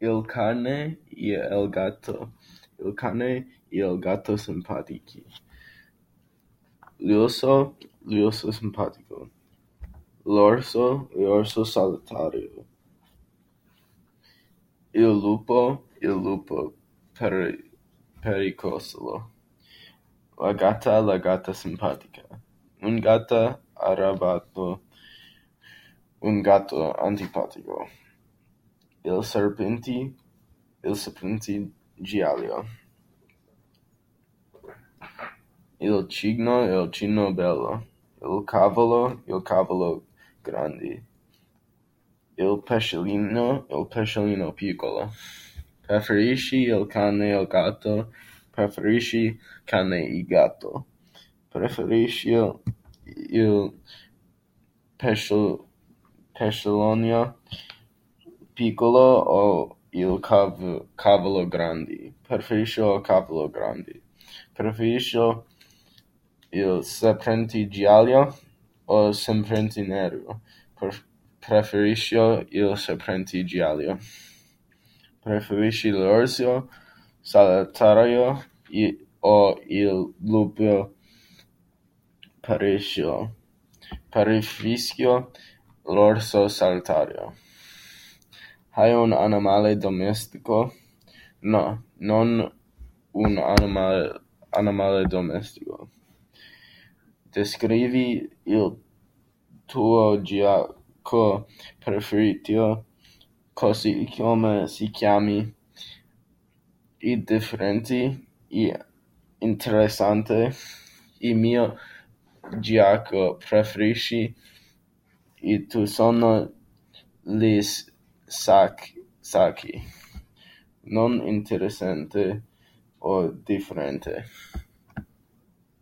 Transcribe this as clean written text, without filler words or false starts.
Il cane y el gato. Il cane y el gato simpático. L'oso simpático. L'orso solitario. Il lupo pericosolo. La gata simpatica. Un gato arrabbiato, un gatto antipatico. Il serpente giallo. Il cigno bello. Il cavallo grande. Il pesciolino piccolo. Preferisci il cane o il gatto? Preferisci cane e gatto? Preferisci il pesciolino piccolo o il cavallo grande? Preferisci il cavallo grande. Preferisci il serpente giallo o il serpente nero? Preferisci il serpente giallo. Preferisci l'orso solitario o il lupo perezoso? Preferisco l'orso solitario. Hai un animale domestico? No, non un animale domestico. Descrivi il tuo gioco preferito, così come si chiama, è differente, è interessante, il mio gioco preferisci, e tu sono gli sacchi, non interessante o differente.